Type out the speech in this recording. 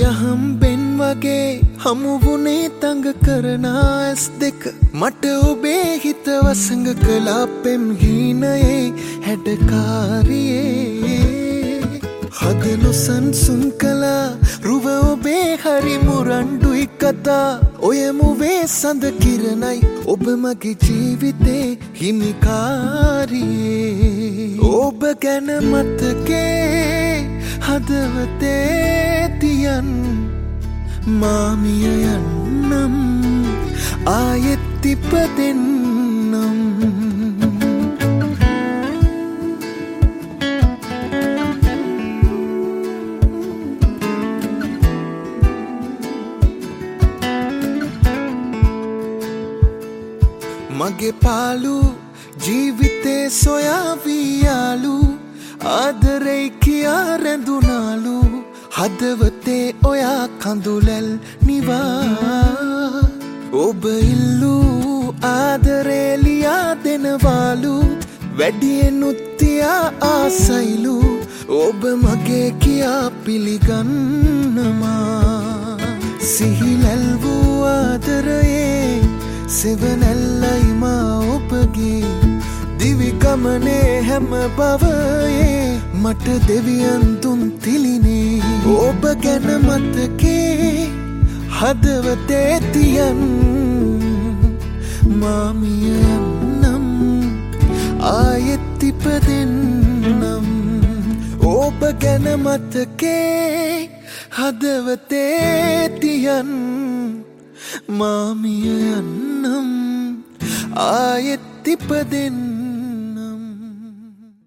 හම්බෙන් වගේ හමු වුණේ තඟ කරන ඇස් දෙක මට ඔබේ හිත වසඟ කළා පෙම් හීනයේ හැඩකාරියේ හද නොසන්සුන් කළා රුව ඔබේ හරි මුරණ්ඩුයි කතා ඔය මුවේ සඳ කිරණයි ඔබ මගේ ජීවිතේ හිමිකාරියේ ඔබ ගැන මතකේ හදවතේ තියන් මාමිය යන්නම් ආයෙත් ඉපදෙන්නම් මගේ පාලු ජීවිතේ සොයා වියාලු ආදරේ කියා රැඳුනාලු හදවතේ ඔයා කඳුලැල් නිවා ඔබ ඉල්ලූ ආදරේ ලියා දෙනවාලු වැඩියෙනුත් තියා ආසයිලු ඔබ මගේ කියා පිළිගන්නවා සිහිලැල් වූ ආදරයේ සෙවනැල්ලයි මා ඔබගේ දිවිගමනේ හැම බවයේ මට දෙවියන් දුන් තිලිනේ ඔබ ගැන මතකේ හදවතේ තියන් මාමිය යන්නම් ආයෙත් ඉපදෙන්නම් ඔබ ගැන මතකේ හදවතේ තියන් මාමිය යන්නම් ආයෙත් ඉපදෙන්නම්